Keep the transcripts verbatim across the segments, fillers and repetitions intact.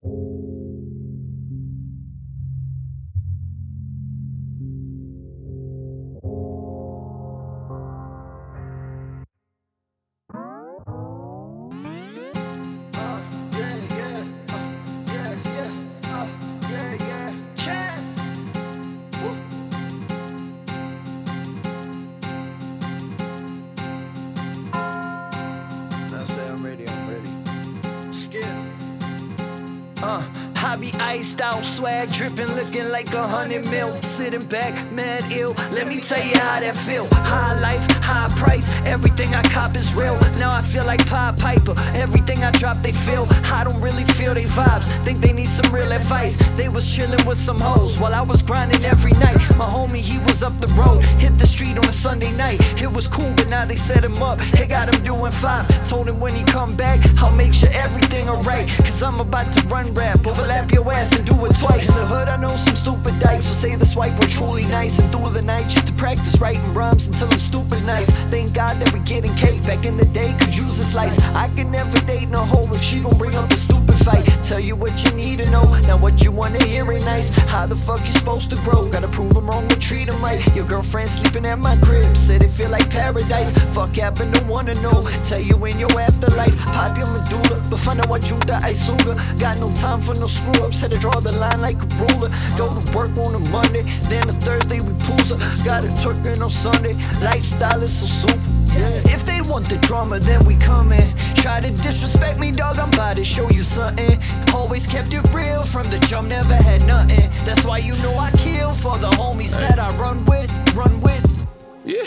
Uh, I be iced out, swag dripping, looking like a hundred mil. Sitting back, mad ill. Let me tell you how that feel. High life, high price. Everything I cop is real. Now I feel like Pied Piper. Everything I drop, they feel. I don't really feel they vibes. Think they need some real advice. They was chilling with some hoes while I was grinding every night. My homie, he was up the road. Hit the street on a Sunday night. It was cool, but now they set him up. They got him doing fine. Told him when he come back, I'll make sure everything alright. Cause I'm about to run rap, overlap your ass and do it twice. In the hood I know some stupid dykes who say the swipe were truly nice, and through the night just to practice writing rhymes until I'm stupid nice. Thank God that we getting cake. Back in the day could use a slice. I could never date no hoe if she gon' bring up a stupid fight. Tell you what you need to know, not what you wanna hear ain't nice. How the fuck you supposed to grow? Gotta prove them wrong but treat them right. Your girlfriend sleeping at my crib said it feel like paradise. Fuck having no one to know. Tell you in your afterlife, pop your medulla, but find out what you the isuga. Got no time for no screw ups, had to draw the line like a ruler. Go to work on a Monday, then a Thursday we pooza. Got a Turkin on Sunday, lifestyle is so super. Yeah. If they want the drama, then we coming. Try to disrespect me, dog, I'm about to show you something. Always kept it real from the jump, never had nothing. That's why you know I kill for the homies that I run with, run with. Yeah.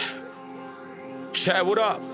Chad, what up?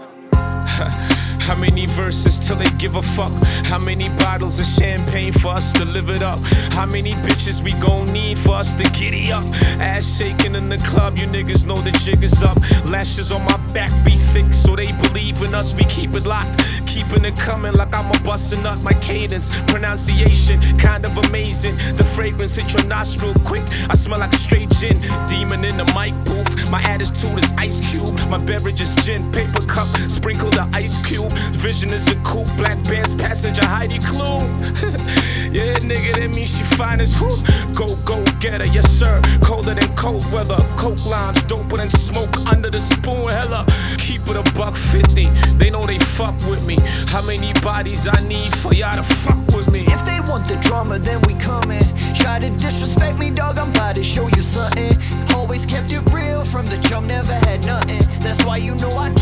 How many verses till they give a fuck? How many bottles of champagne for us to live it up? How many bitches we gon' need for us to giddy up? Ass shaking in the club, you niggas know the jig is up. Lashes on my back be thick, so they believe in us, we keep it locked. Keeping it coming like I'm a bustin' up. My cadence, pronunciation, kind of amazing. The fragrance hit your nostril quick, I smell like a straight gin. Demon in the mic booth, my attitude is Ice Cube. My beverage is gin, paper cup, sprinkle the ice cube. Vision is a coupe, black Benz passenger Heidi Klum. Yeah, nigga, that means she fine as who? Go, go, get her, yes sir. Colder than cold weather, coke lines, doper than smoke under the spoon. Hella, keep it a buck fifty. They know they fuck with me. How many bodies I need for y'all to fuck with me? If they want the drama, then we coming. Try to disrespect me, dog, I'm about to show you something. Always kept it real from the jump, never had nothing. That's why you know I